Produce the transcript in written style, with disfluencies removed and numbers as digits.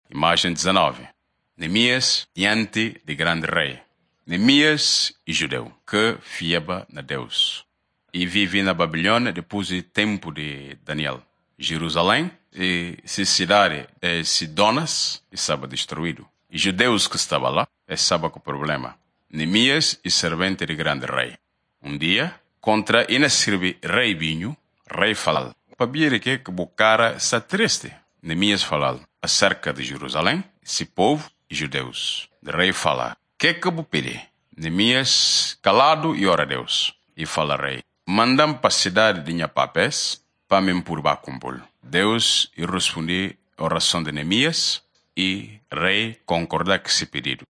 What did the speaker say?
Imagem 19. Neemias diante de grande rei. Neemias é judeu que fiava na Deus e vive na Babilônia depois do tempo de Daniel. Jerusalém e sua cidade Sidonas estava destruído. E judeus que estavam lá estavam com problema. Neemias é servente de grande rei. Um dia, contra inescreve rei vinho, rei falou, para ver que o cara está triste. Neemias falou acerca de Jerusalém, esse povo e judeus. O rei fala, que vou pedir? Neemias calado e ora a Deus. E fala rei, mandam para a cidade de minha papéis para me empurrar com bolo. Deus respondeu a oração de Neemias e rei concordou com esse pedido.